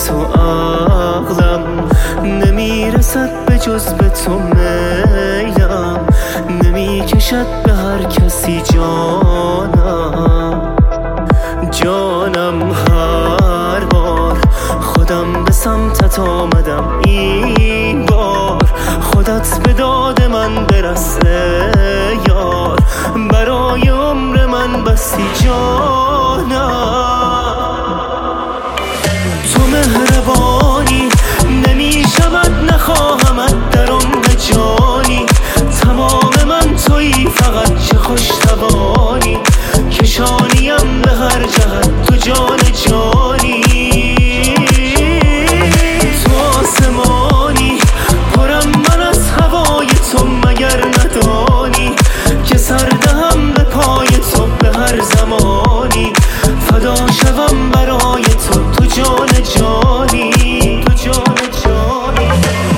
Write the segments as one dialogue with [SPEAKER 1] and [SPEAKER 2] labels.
[SPEAKER 1] تو عقلم نمیرسد به جز به تو میلم نمیکشد به هر کسی جانم هر بار خودم به سمتت آمدم این بار خودت به داد من برس یار برای عمر من بسی جانم تو مهربانی نمی شود نخواهمت در عمق جانی تمام من تویی فقط چه خوش توانی کشانیم به هر جهت تو جان جانی تو آسمانی پرم من از هوای تو مگر ندانی که سر دهم به پای تو به هر زمانی فدا شوم برای تو تو جان جانی تو جان جانی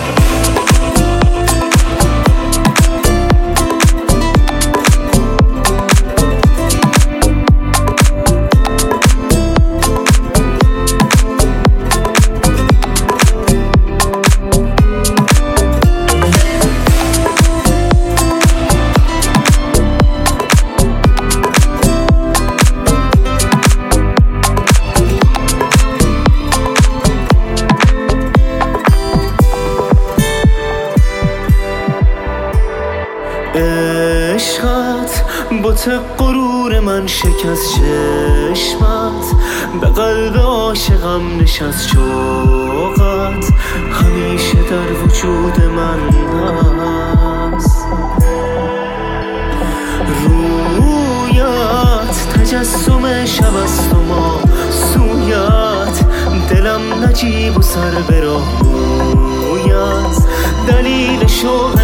[SPEAKER 1] عشقت بت غرور من شکست چشمت به قلب عاشقم نشست شوقت همیشه در وجود من هست رویت تجسم شب است و ما سویت دلم نجیب و سر به راه رویت دلیل شوق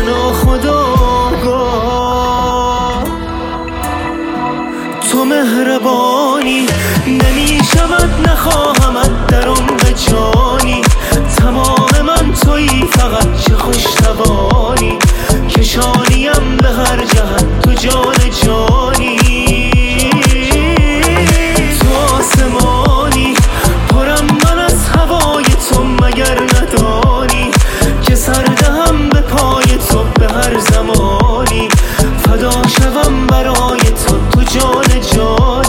[SPEAKER 1] ناخودآگاه تو مهربانی نمی شود نخواهمت در عمق جانی تمام من تویی فقط چه خوش توانی کشانیم به هر جهت تو جان جانی تو آسمانی پرم من از هوای تو مگر ندانی که سر دهم به پای تو به هر زمانی فدا شوم برای تو تو جان جانی